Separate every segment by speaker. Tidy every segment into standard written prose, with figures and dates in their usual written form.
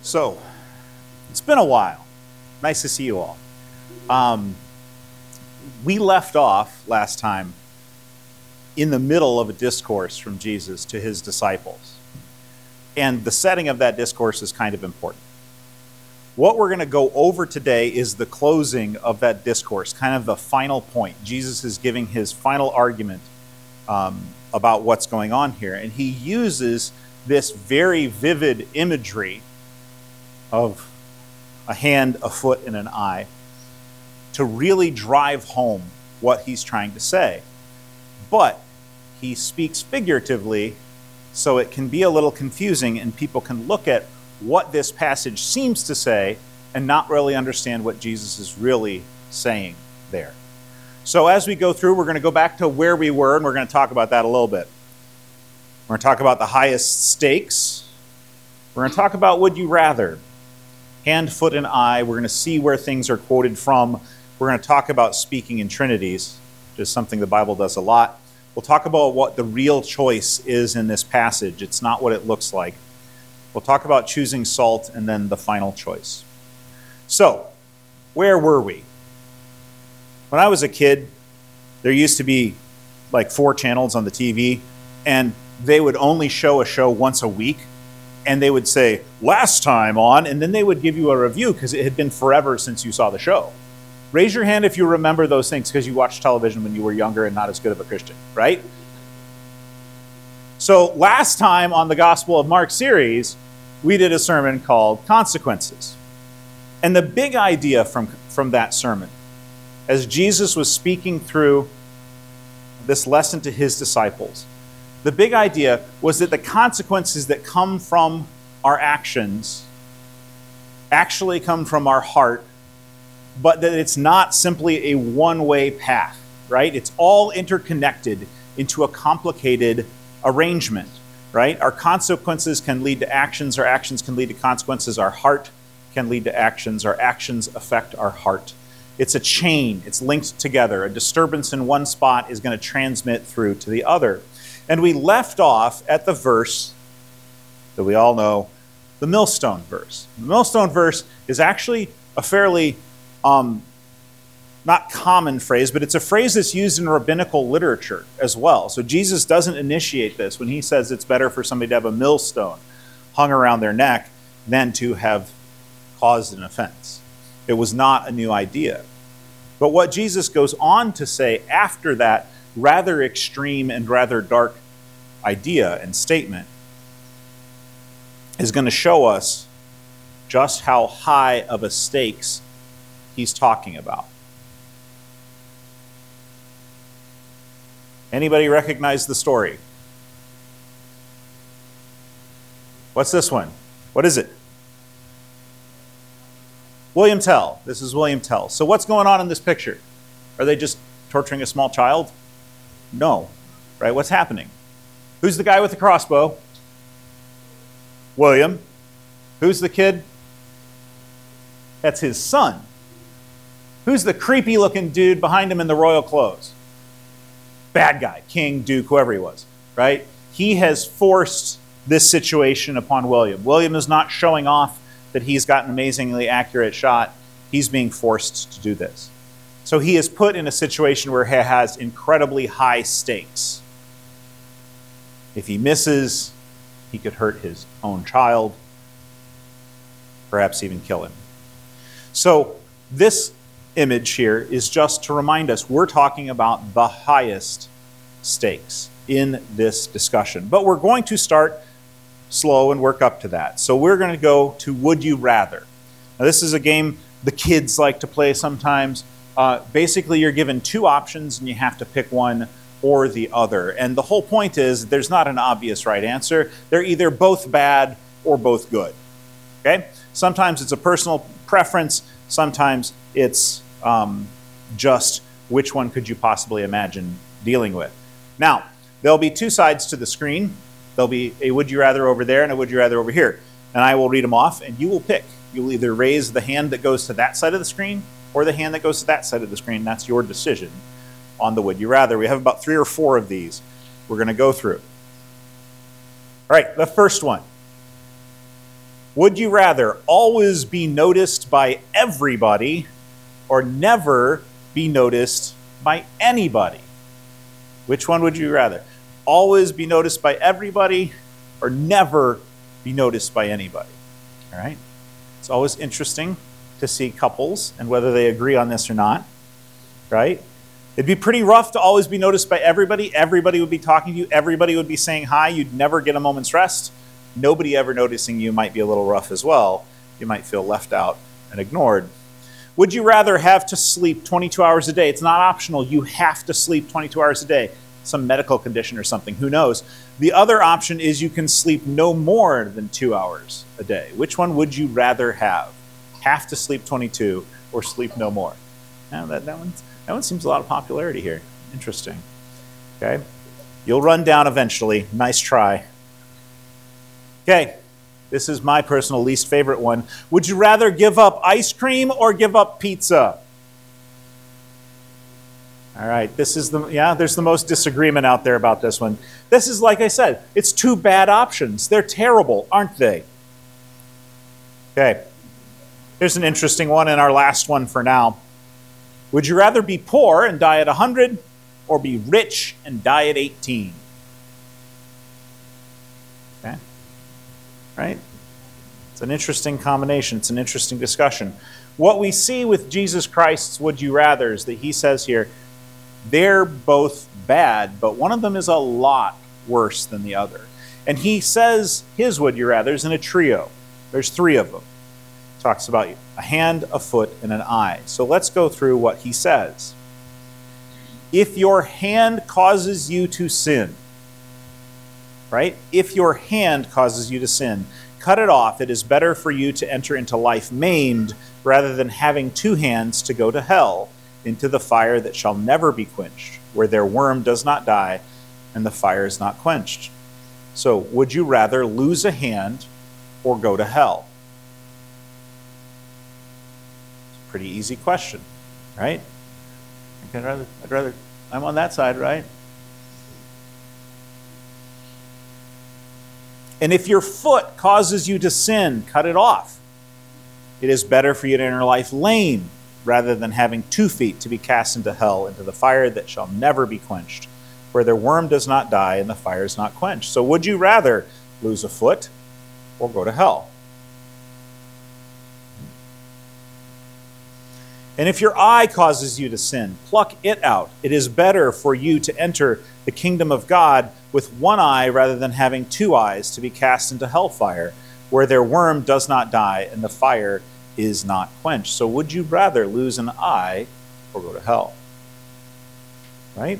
Speaker 1: So, it's been a while. Nice to see you all. We left off last time in the middle of a discourse from Jesus to his disciples. And the setting of that discourse is kind of important. What we're going to go over today is the closing of that discourse, kind of the final point. Jesus is giving his final argument about what's going on here. And he uses this very vivid imagery of a hand, a foot, and an eye to really drive home what he's trying to say. But he speaks figuratively, so it can be a little confusing, and people can look at what this passage seems to say and not really understand what Jesus is really saying there. So as we go through, we're going to go back to where we were, and we're going to talk about that a little bit. We're going to talk about the highest stakes. We're going to talk about would you rather. Hand, foot, and eye. We're going to see where things are quoted from. We're going to talk about speaking in trinities, which is something the Bible does a lot. We'll talk about what the real choice is in this passage. It's not what it looks like. We'll talk about choosing salt and then the final choice. So, where were we? When I was a kid, there used to be like 4 channels on the TV, and they would only show a show once a week. And they would say, last time on, and then they would give you a review because it had been forever since you saw the show. Raise your hand if you remember those things because you watched television when you were younger and not as good of a Christian, right? So last time on the Gospel of Mark series, we did a sermon called Consequences. And the big idea from that sermon, as Jesus was speaking through this lesson to his disciples, the big idea was that the consequences that come from our actions actually come from our heart, but that it's not simply a one-way path, right? It's all interconnected into a complicated arrangement, right? Our consequences can lead to actions, our actions can lead to consequences, our heart can lead to actions, our actions affect our heart. It's a chain, it's linked together. A disturbance in one spot is going to transmit through to the other. And we left off at the verse that we all know, the millstone verse. The millstone verse is actually a fairly, not common phrase, but it's a phrase that's used in rabbinical literature as well. So Jesus doesn't initiate this when he says it's better for somebody to have a millstone hung around their neck than to have caused an offense. It was not a new idea. But what Jesus goes on to say after that rather extreme and rather dark idea and statement is going to show us just how high of a stakes he's talking about. Anybody recognize the story? What's this one? What is it? William Tell. This is William Tell. So what's going on in this picture? Are they just torturing a small child? No, right? What's happening? Who's the guy with the crossbow? William. Who's the kid? That's his son. Who's the creepy looking dude behind him in the royal clothes? Bad guy, king, duke, whoever he was, right? He has forced this situation upon William. William is not showing off that he's got an amazingly accurate shot. He's being forced to do this. So he is put in a situation where he has incredibly high stakes. If he misses, he could hurt his own child, perhaps even kill him. So this image here is just to remind us we're talking about the highest stakes in this discussion. But we're going to start slow and work up to that. So we're going to go to Would You Rather. Now this is a game the kids like to play sometimes. Basically, you're given 2 options and you have to pick one or the other. And the whole point is there's not an obvious right answer. They're either both bad or both good. Okay? Sometimes it's a personal preference. Sometimes it's just which one could you possibly imagine dealing with. Now, there'll be 2 sides to the screen. There'll be a would you rather over there and a would you rather over here. And I will read them off and you will pick. You'll either raise the hand that goes to that side of the screen or the hand that goes to that side of the screen. That's your decision on the would you rather. We have about 3 or 4 of these we're going to go through. All right, the first one. Would you rather always be noticed by everybody or never be noticed by anybody? Which one would you rather? Always be noticed by everybody or never be noticed by anybody? All right? It's always interesting to see couples and whether they agree on this or not, right? It'd be pretty rough to always be noticed by everybody. Everybody would be talking to you. Everybody would be saying hi. You'd never get a moment's rest. Nobody ever noticing you might be a little rough as well. You might feel left out and ignored. Would you rather have to sleep 22 hours a day? It's not optional. You have to sleep 22 hours a day. Some medical condition or something. Who knows? The other option is you can sleep no more than 2 hours a day. Which one would you rather have? Have to sleep 22 or sleep no more? Now that one seems a lot of popularity here. Interesting. Okay. You'll run down eventually. Nice try. Okay. This is my personal least favorite one. Would you rather give up ice cream or give up pizza? All right, there's the most disagreement out there about this one. This is, like I said, it's two bad options. They're terrible, aren't they? Okay, here's an interesting one and our last one for now. Would you rather be poor and die at 100 or be rich and die at 18? Okay, right? It's an interesting combination. It's an interesting discussion. What we see with Jesus Christ's would you rather is that he says here, they're both bad, but one of them is a lot worse than the other. And he says his would you rathers in a trio. There's three of them. He talks about a hand, a foot, and an eye. So let's go through what he says. If your hand causes you to sin, right? If your hand causes you to sin, cut it off. It is better for you to enter into life maimed rather than having two hands to go to hell, into the fire that shall never be quenched, where their worm does not die and the fire is not quenched. So, would you rather lose a hand or go to hell? It's a pretty easy question, right? I'd rather, I'm on that side, right? And if your foot causes you to sin, cut it off. It is better for you to enter life lame rather than having 2 feet to be cast into hell, into the fire that shall never be quenched, where their worm does not die and the fire is not quenched. So would you rather lose a foot or go to hell? And if your eye causes you to sin, pluck it out. It is better for you to enter the kingdom of God with one eye rather than having 2 eyes to be cast into hellfire, where their worm does not die and the fire is not quenched. So would you rather lose an eye or go to hell? Right?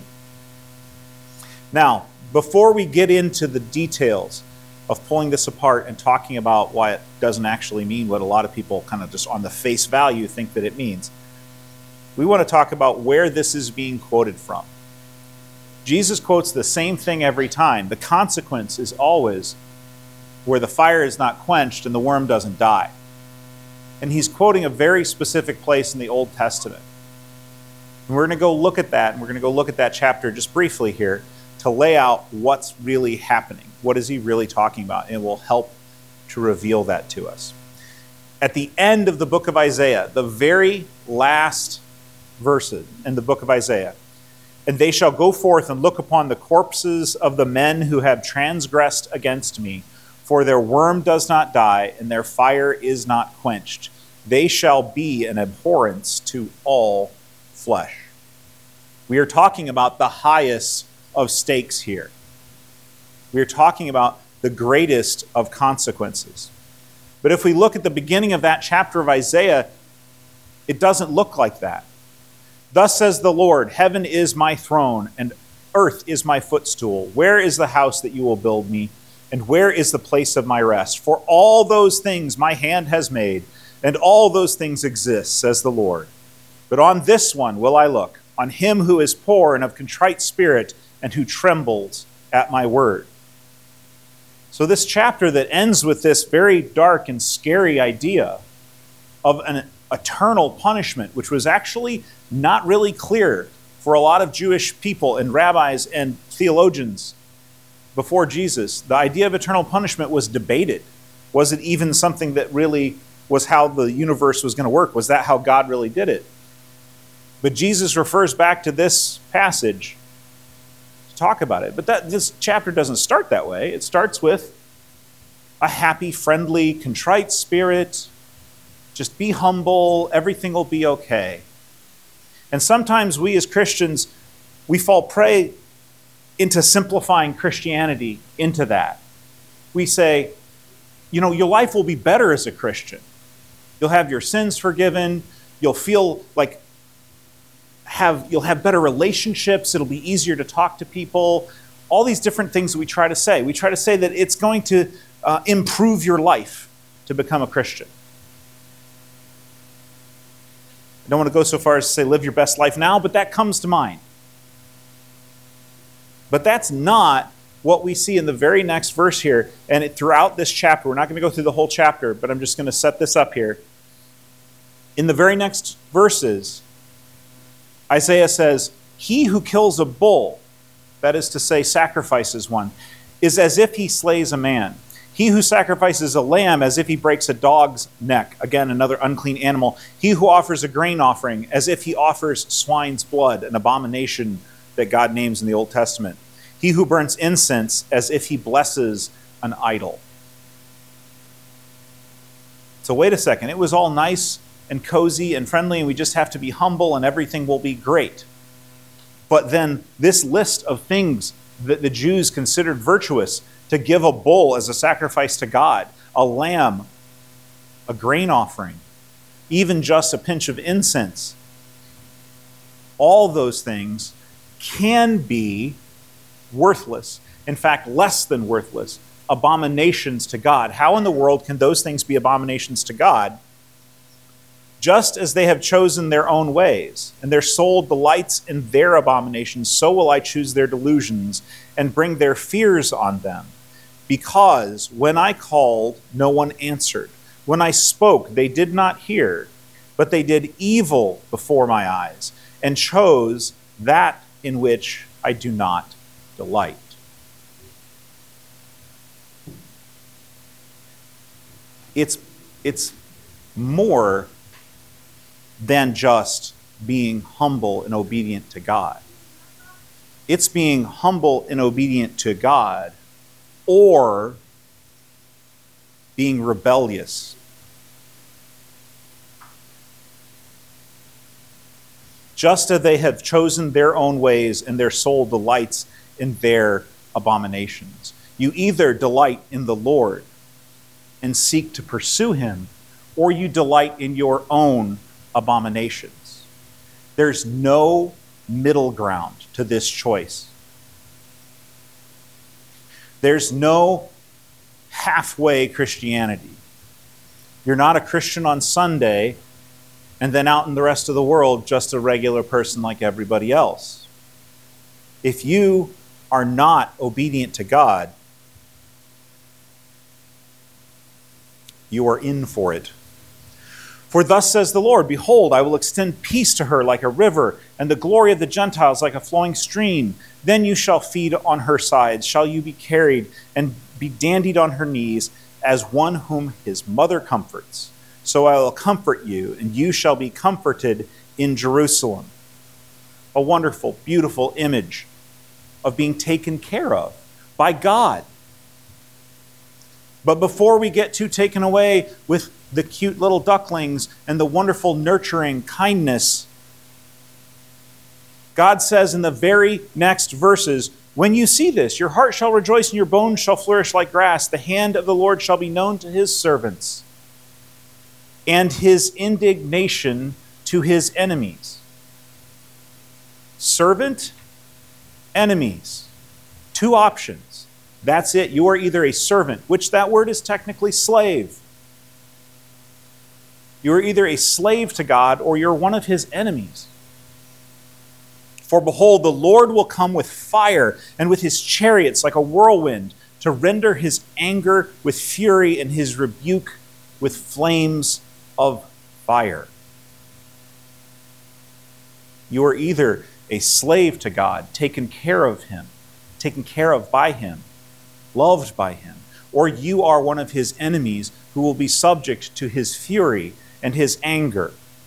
Speaker 1: Now, before we get into the details of pulling this apart and talking about why it doesn't actually mean what a lot of people kind of just on the face value think that it means, we want to talk about where this is being quoted from. Jesus quotes the same thing every time. The consequence is always where the fire is not quenched and the worm doesn't die. And he's quoting a very specific place in the Old Testament. And we're going to go look at that, and we're going to go look at that chapter just briefly here to lay out what's really happening. What is he really talking about? And it will help to reveal that to us. At the end of the book of Isaiah, the very last verses in the book of Isaiah, and they shall go forth and look upon the corpses of the men who have transgressed against me, for their worm does not die, and their fire is not quenched. They shall be an abhorrence to all flesh. We are talking about the highest of stakes here. We are talking about the greatest of consequences. But if we look at the beginning of that chapter of Isaiah, it doesn't look like that. Thus says the Lord, heaven is my throne, and earth is my footstool. Where is the house that you will build me? And where is the place of my rest? For all those things my hand has made, and all those things exist, says the Lord. But on this one will I look, on him who is poor and of contrite spirit, and who trembles at my word. So this chapter that ends with this very dark and scary idea of an eternal punishment, which was actually not really clear for a lot of Jewish people and rabbis and theologians before Jesus. The idea of eternal punishment was debated. Was it even something that really was how the universe was going to work? Was that how God really did it? But Jesus refers back to this passage to talk about it. But this chapter doesn't start that way. It starts with a happy, friendly, contrite spirit. Just be humble. Everything will be okay. And sometimes we as Christians, we fall prey into simplifying Christianity into that. We say, your life will be better as a Christian. You'll have your sins forgiven. You'll feel like you'll have better relationships. It'll be easier to talk to people. All these different things that we try to say. We try to say that it's going to improve your life to become a Christian. I don't want to go so far as to say live your best life now, but that comes to mind. But that's not what we see in the very next verse here, and throughout this chapter. We're not going to go through the whole chapter, but I'm just going to set this up here. In the very next verses, Isaiah says, "He who kills a bull," that is to say, sacrifices one, "is as if he slays a man. He who sacrifices a lamb as if he breaks a dog's neck," again, another unclean animal. "He who offers a grain offering as if he offers swine's blood," an abomination that God names in the Old Testament. "He who burns incense as if he blesses an idol." So wait a second. It was all nice and cozy and friendly, and we just have to be humble and everything will be great. But then this list of things that the Jews considered virtuous, to give a bull as a sacrifice to God, a lamb, a grain offering, even just a pinch of incense, all those things can be worthless, in fact, less than worthless, abominations to God. How in the world can those things be abominations to God? Just as they have chosen their own ways, and their soul delights in their abominations, so will I choose their delusions and bring their fears on them. Because when I called, no one answered. When I spoke, they did not hear, but they did evil before my eyes, and chose that in which I do not delight. It's more than just being humble and obedient to God. It's being humble and obedient to God, or being rebellious. Just as they have chosen their own ways and their soul delights in their abominations. You either delight in the Lord and seek to pursue him, or you delight in your own abominations. There's no middle ground to this choice. There's no halfway Christianity. You're not a Christian on Sunday and then out in the rest of the world just a regular person like everybody else. If you are not obedient to God, you are in for it. For thus says the Lord, "Behold, I will extend peace to her like a river, and the glory of the Gentiles like a flowing stream. Then you shall feed on her sides, shall you be carried, and be dandied on her knees, as one whom his mother comforts. So I will comfort you, and you shall be comforted in Jerusalem." A wonderful, beautiful image of being taken care of by God. But before we get too taken away with the cute little ducklings and the wonderful nurturing kindness, God says in the very next verses, "When you see this, your heart shall rejoice and your bones shall flourish like grass. The hand of the Lord shall be known to his servants, and his indignation to his enemies." Servant, enemies. Two options. That's it. You are either a servant, which that word is technically slave. You are either a slave to God or you're one of his enemies. "For behold, the Lord will come with fire and with his chariots like a whirlwind, to render his anger with fury and his rebuke with flames of fire." You are either a slave to God, taken care of him, taken care of by him, loved by him, or you are one of his enemies who will be subject to his fury and his anger.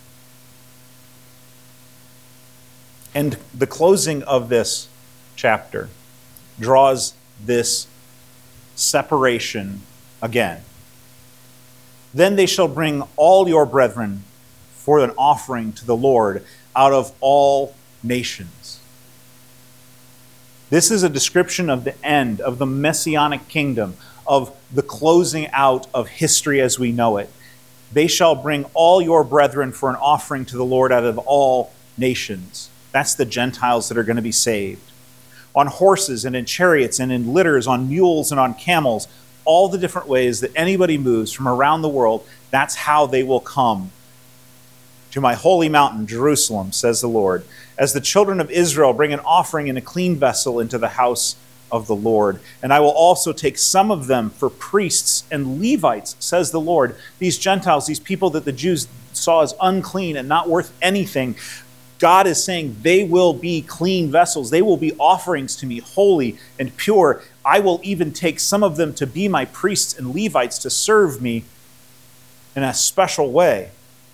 Speaker 1: And the closing of this chapter draws this separation again. Then they shall bring all your brethren for an offering to the Lord out of all nations. This is a description of the end of the messianic kingdom, of the closing out of history as we know it. They shall bring all your brethren for an offering to the Lord out of all nations. That's the Gentiles that are going to be saved. On horses and in chariots and in litters, on mules and on camels, all the different ways that anybody moves from around the world, that's how they will come to my holy mountain, Jerusalem, says the Lord, as the children of Israel bring an offering in a clean vessel into the house of the Lord. And I will also take some of them for priests and Levites, says the Lord. These Gentiles, these people that the Jews saw as unclean and not worth anything, God is saying they will be clean vessels. They will be offerings to me, holy and pure. I will even take some of them to be my priests and Levites to serve me in a special way.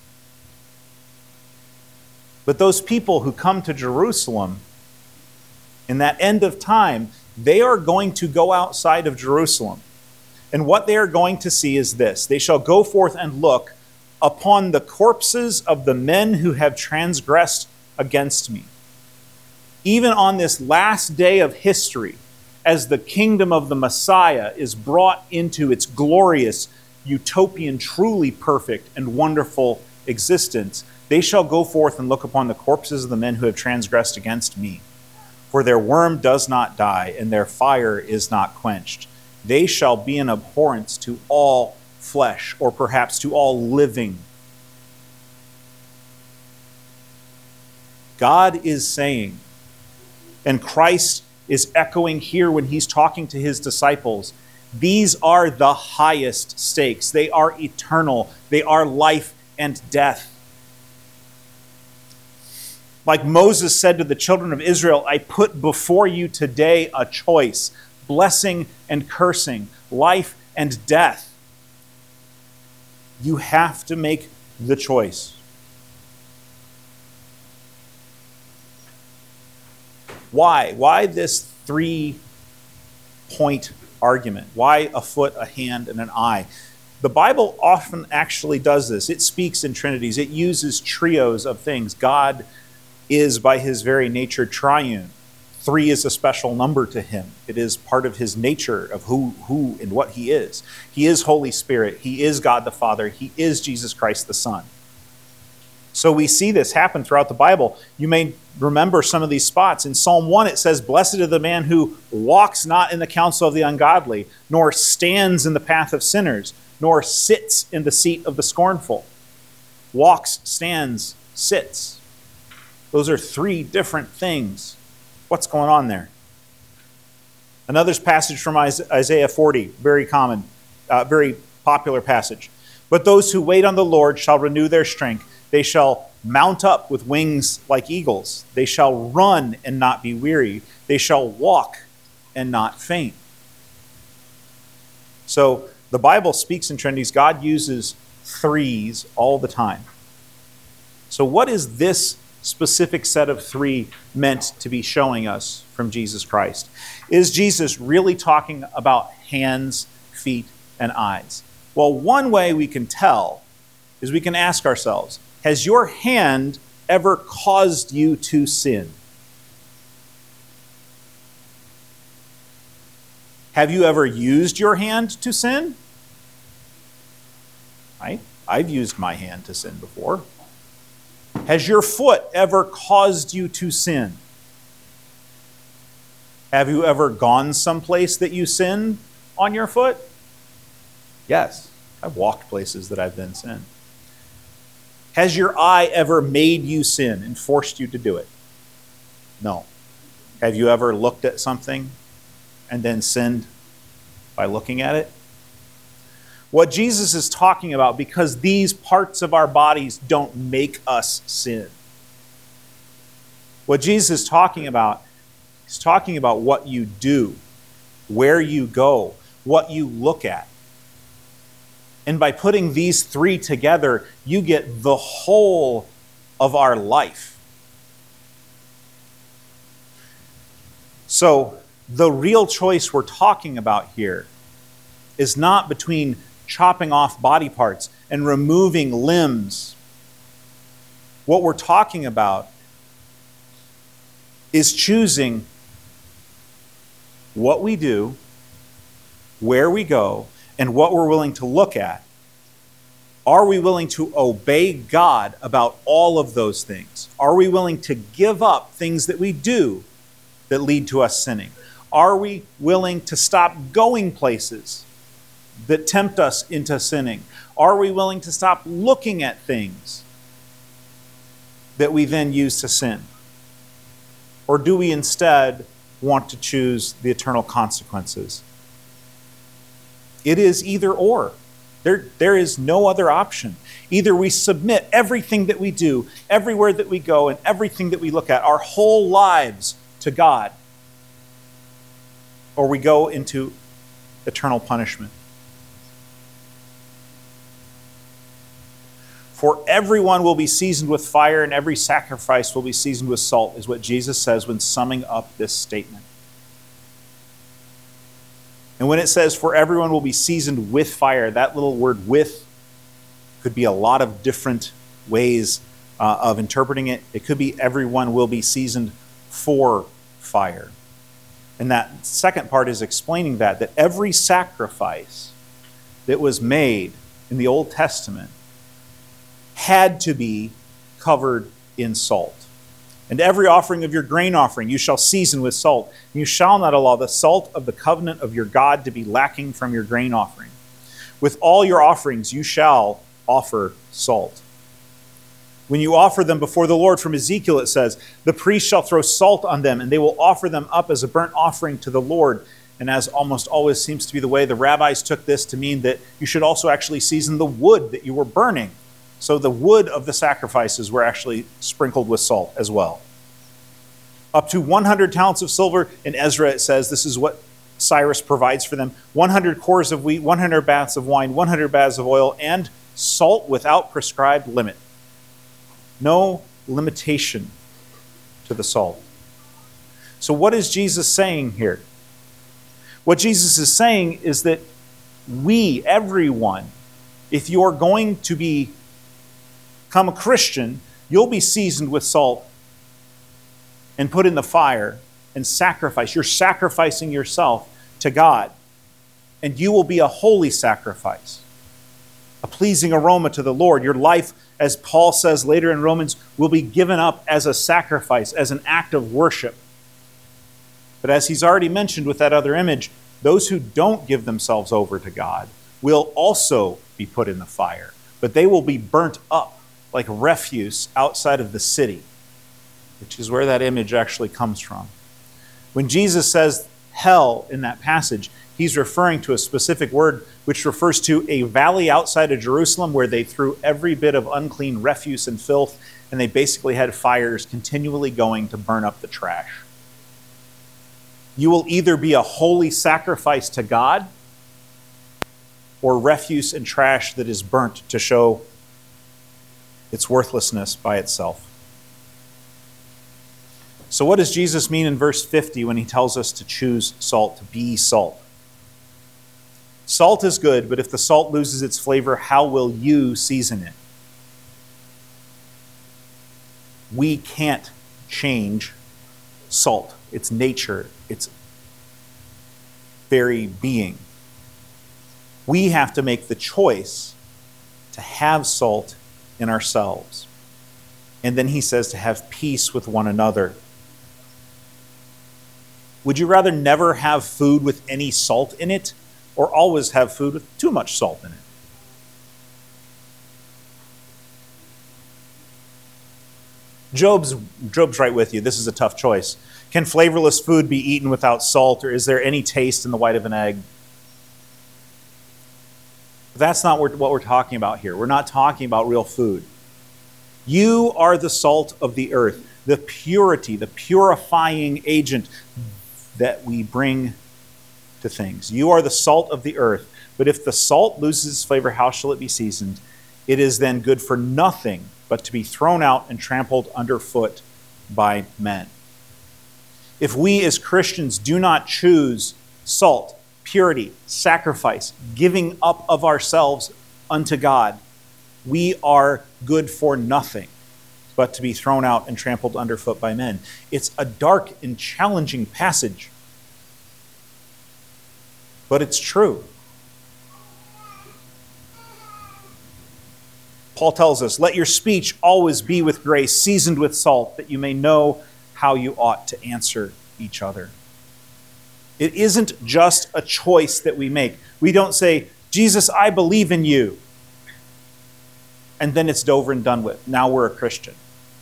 Speaker 1: But those people who come to Jerusalem in that end of time, they are going to go outside of Jerusalem. And what they are going to see is this: they shall go forth and look upon the corpses of the men who have transgressed against me. Even on this last day of history, as the kingdom of the Messiah is brought into its glorious, utopian, truly perfect and wonderful existence, they shall go forth and look upon the corpses of the men who have transgressed against me. For their worm does not die, and their fire is not quenched. They shall be an abhorrence to all flesh, or perhaps to all living. God is saying, and Christ is echoing here when he's talking to his disciples, these are the highest stakes. They are eternal. They are life and death. Like Moses said to the children of Israel, I put before you today a choice, blessing and cursing, life and death. You have to make the choice. Why? Why this 3-point argument? Why a foot, a hand, and an eye? The Bible often actually does this. It speaks in trinities. It uses trios of things. God is by his very nature triune. 3 is a special number to him. It is part of his nature of who and what he is. He is Holy Spirit. He is God the Father. He is Jesus Christ the Son. So we see this happen throughout the Bible. You may remember some of these spots. In Psalm 1, it says, Blessed is the man who walks not in the counsel of the ungodly, nor stands in the path of sinners, nor sits in the seat of the scornful. Walks, stands, sits. Those are 3 different things. What's going on there? Another passage from Isaiah 40, very common, very popular passage. But those who wait on the Lord shall renew their strength. They shall mount up with wings like eagles. They shall run and not be weary. They shall walk and not faint. So the Bible speaks in trinities. God uses 3s all the time. So what is this specific set of 3 meant to be showing us from Jesus Christ? Is Jesus really talking about hands, feet, and eyes? Well, one way we can tell is we can ask ourselves, has your hand ever caused you to sin? Have you ever used your hand to sin? Right? I've used my hand to sin before. Has your foot ever caused you to sin? Have you ever gone someplace that you sinned on your foot? Yes, I've walked places that I've been sin. Has your eye ever made you sin and forced you to do it? No. Have you ever looked at something and then sinned by looking at it? What Jesus is talking about, because these parts of our bodies don't make us sin. What Jesus is talking about, he's talking about what you do, where you go, what you look at. And by putting these three together, you get the whole of our life. So the real choice we're talking about here is not between chopping off body parts and removing limbs. What we're talking about is choosing what we do, where we go, and what we're willing to look at. Are we willing to obey God about all of those things? Are we willing to give up things that we do that lead to us sinning? Are we willing to stop going places that tempt us into sinning? Are we willing to stop looking at things that we then use to sin? Or do we instead want to choose the eternal consequences? It is either or. There is no other option. Either we submit everything that we do, everywhere that we go, and everything that we look at, our whole lives to God, or we go into eternal punishment. For everyone will be seasoned with fire, and every sacrifice will be seasoned with salt, is what Jesus says when summing up this statement. And when it says, for everyone will be seasoned with fire, that little word with could be a lot of different ways of interpreting it. It could be everyone will be seasoned for fire. And that second part is explaining that every sacrifice that was made in the Old Testament had to be covered in salt. And every offering of your grain offering you shall season with salt. And you shall not allow the salt of the covenant of your God to be lacking from your grain offering. With all your offerings you shall offer salt. When you offer them before the Lord, from Ezekiel it says, the priest shall throw salt on them, and they will offer them up as a burnt offering to the Lord. And as almost always seems to be the way, the rabbis took this to mean that you should also actually season the wood that you were burning. So the wood of the sacrifices were actually sprinkled with salt as well. Up to 100 talents of silver. In Ezra it says this is what Cyrus provides for them. 100 cores of wheat, 100 baths of wine, 100 baths of oil, and salt without prescribed limit. No limitation to the salt. So what is Jesus saying here? What Jesus is saying is that we, everyone, if you're going to become a Christian, you'll be seasoned with salt and put in the fire and sacrifice. You're sacrificing yourself to God. And you will be a holy sacrifice, a pleasing aroma to the Lord. Your life, as Paul says later in Romans, will be given up as a sacrifice, as an act of worship. But as he's already mentioned with that other image, those who don't give themselves over to God will also be put in the fire. But they will be burnt up like refuse outside of the city, which is where that image actually comes from. When Jesus says hell in that passage, he's referring to a specific word which refers to a valley outside of Jerusalem where they threw every bit of unclean refuse and filth, and they basically had fires continually going to burn up the trash. You will either be a holy sacrifice to God or refuse and trash that is burnt to show its worthlessness by itself. So what does Jesus mean in verse 50 when he tells us to choose salt, to be salt? Salt is good, but if the salt loses its flavor, how will you season it? We can't change salt, its nature, its very being. We have to make the choice to have salt in ourselves. And then he says to have peace with one another. Would you rather never have food with any salt in it, or always have food with too much salt in it? Job's right with you. This is a tough choice. Can flavorless food be eaten without salt, or is there any taste in the white of an egg? That's not what we're talking about here. We're not talking about real food. You are the salt of the earth, the purity, the purifying agent that we bring to things. You are the salt of the earth. But if the salt loses its flavor, how shall it be seasoned? It is then good for nothing but to be thrown out and trampled underfoot by men. If we as Christians do not choose salt, purity, sacrifice, giving up of ourselves unto God, we are good for nothing but to be thrown out and trampled underfoot by men. It's a dark and challenging passage, but it's true. Paul tells us, let your speech always be with grace, seasoned with salt, that you may know how you ought to answer each other. It isn't just a choice that we make. We don't say, Jesus, I believe in you. And then it's over and done with. Now we're a Christian.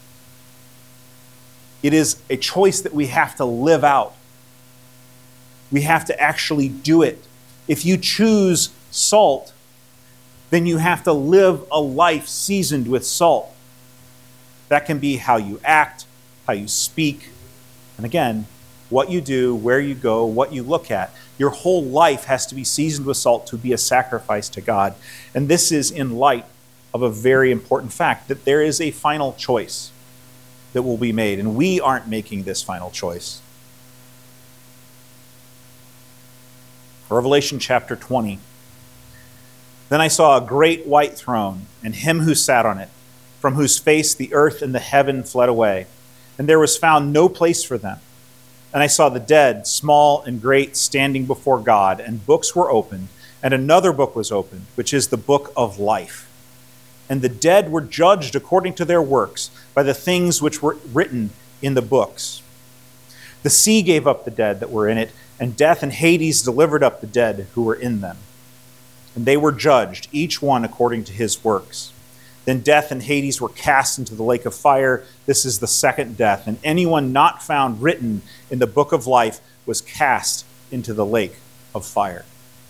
Speaker 1: It is a choice that we have to live out. We have to actually do it. If you choose salt, then you have to live a life seasoned with salt. That can be how you act, how you speak, and again, what you do, where you go, what you look at. Your whole life has to be seasoned with salt to be a sacrifice to God. And this is in light of a very important fact, that there is a final choice that will be made, and we aren't making this final choice. Revelation chapter 20. Then I saw a great white throne, and him who sat on it, from whose face the earth and the heaven fled away, and there was found no place for them. And I saw the dead, small and great, standing before God, and books were opened, and another book was opened, which is the book of life. And the dead were judged according to their works, by the things which were written in the books. The sea gave up the dead that were in it, and death and Hades delivered up the dead who were in them. And they were judged, each one according to his works. Then death and Hades were cast into the lake of fire. This is the second death. And anyone not found written in the book of life was cast into the lake of fire.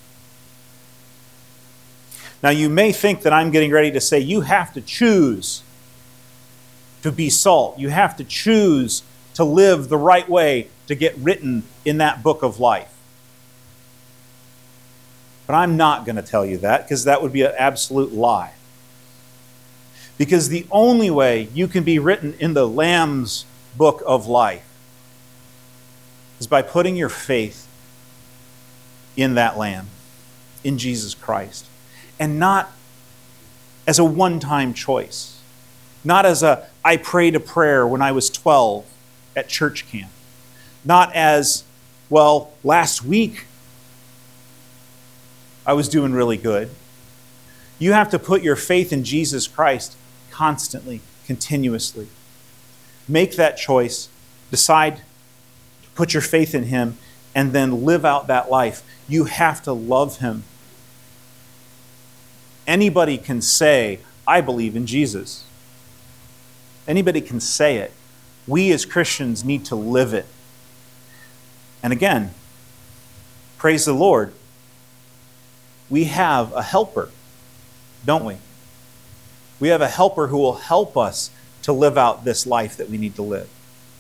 Speaker 1: Now you may think that I'm getting ready to say you have to choose to be salt. You have to choose to live the right way to get written in that book of life. But I'm not going to tell you that, because that would be an absolute lie. Because the only way you can be written in the Lamb's book of life is by putting your faith in that Lamb, in Jesus Christ. And not as a one-time choice. Not as I prayed a prayer when I was 12 at church camp. Not as, well, last week I was doing really good. You have to put your faith in Jesus Christ constantly, continuously. Make that choice. Decide to put your faith in Him and then live out that life. You have to love Him. Anybody can say, I believe in Jesus. Anybody can say it. We as Christians need to live it. And again, praise the Lord, we have a helper, don't we? We have a helper who will help us to live out this life that we need to live.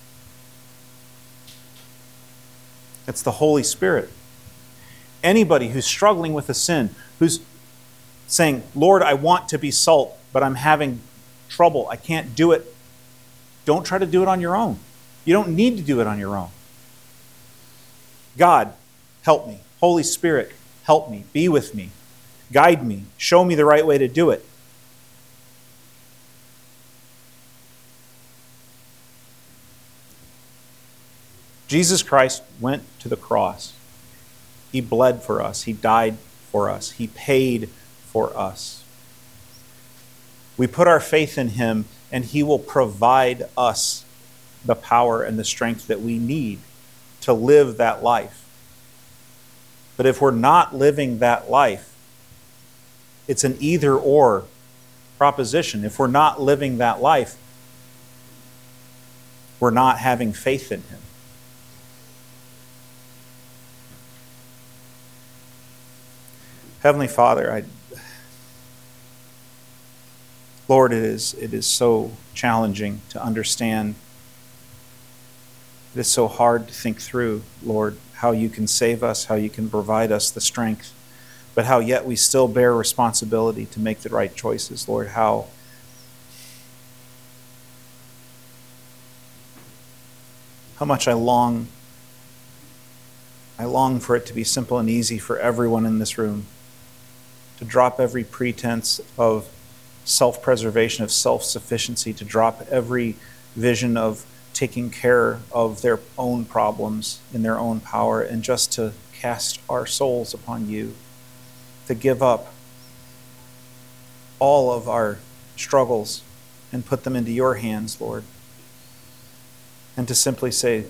Speaker 1: It's the Holy Spirit. Anybody who's struggling with a sin, who's saying, Lord, I want to be salt, but I'm having trouble. I can't do it. Don't try to do it on your own. You don't need to do it on your own. God, help me. Holy Spirit, help me. Be with me. Guide me. Show me the right way to do it. Jesus Christ went to the cross. He bled for us. He died for us. He paid for us. We put our faith in Him, and He will provide us the power and the strength that we need to live that life. But if we're not living that life, it's an either-or proposition. If we're not living that life, we're not having faith in Him. Heavenly Father, Lord, it is so challenging to understand It is so hard to think through, Lord, how you can save us, how you can provide us the strength, but how yet we still bear responsibility to make the right choices, Lord. How much I long for it to be simple and easy for everyone in this room to drop every pretense of self-preservation, of self-sufficiency, to drop every vision of taking care of their own problems in their own power, and just to cast our souls upon you, to give up all of our struggles and put them into your hands, Lord, and to simply say,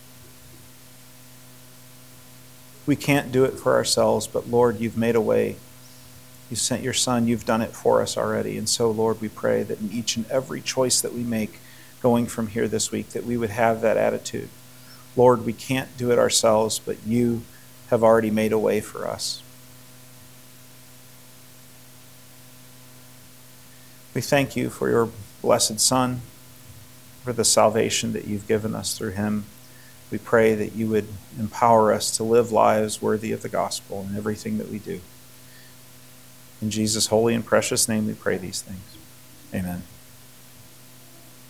Speaker 1: we can't do it for ourselves, but Lord, you've made a way. You sent your Son. You've done it for us already. And so, Lord, we pray that in each and every choice that we make going from here this week, that we would have that attitude. Lord, we can't do it ourselves, but you have already made a way for us. We thank you for your blessed Son, for the salvation that you've given us through him. We pray that you would empower us to live lives worthy of the gospel in everything that we do. In Jesus' holy and precious name we pray these things. Amen.